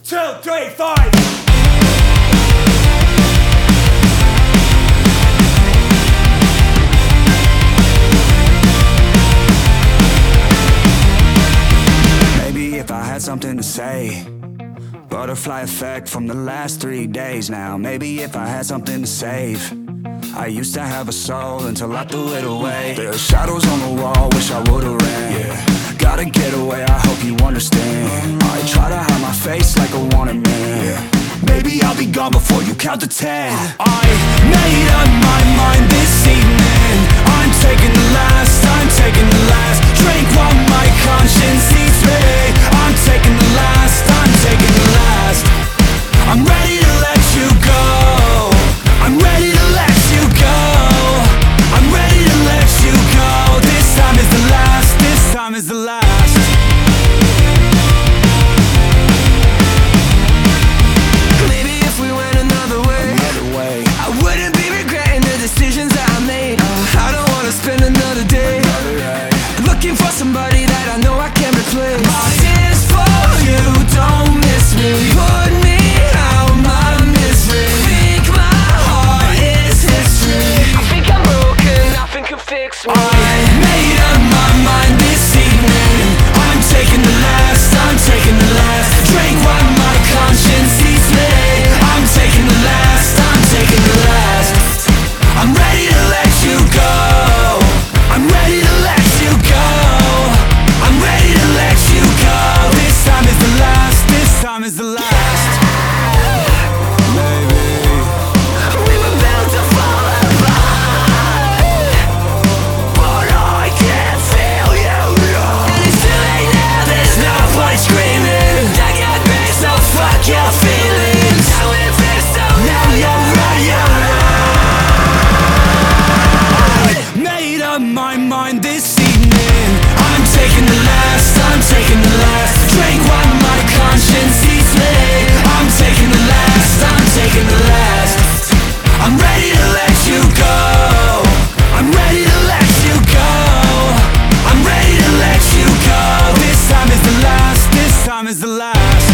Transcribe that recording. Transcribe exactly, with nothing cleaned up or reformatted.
two, three, five. Maybe if I had something to say, butterfly effect from the last three days now. Maybe if I had something to save, I used to have a soul until I threw it away. There are shadows on the wall, wish I would've ran. Yeah. Gotta get away, I hope you understand. I try to hide my face like a wanted man. Yeah. Maybe I'll be gone before you count to ten. I made up my mind this evening. I'm taking the last, I'm taking the last drink while my conscience eats me. I'm taking the last, I'm taking the last. I'm ready to let you go. I'm ready to let you go. I'm ready to let you go. This time is the last, this time is the last. Maybe if we went another way, Another way, I wouldn't be regretting the decisions that I made. uh, I don't wanna spend another day another day. looking for somebody that I know I can replace. My tears for you, don't miss me. Put me out my misery. Think my heart is history. I think I'm broken, nothing can fix me. I made up my mind this evening. I'm taking the last, I'm taking the last drink while my conscience eats me. I'm taking the last, I'm taking the last. I'm ready to let you go. I'm ready to let you go. I'm ready to let you go. This time is the last, this time is the last. Maybe We were bound to fall apart, but I can't feel you now. And it's too late now, there's no point screaming. I got grace, so fuck your feelings. Now we're fixed, so now you're right, you're right. made up my mind this evening. I'm taking the last, I'm taking the last drink while my conscience eats me. I'm taking the last, I'm taking the last. I'm ready to let you go. I'm ready to let you go. I'm ready to let you go. This time is the last, this time is the last.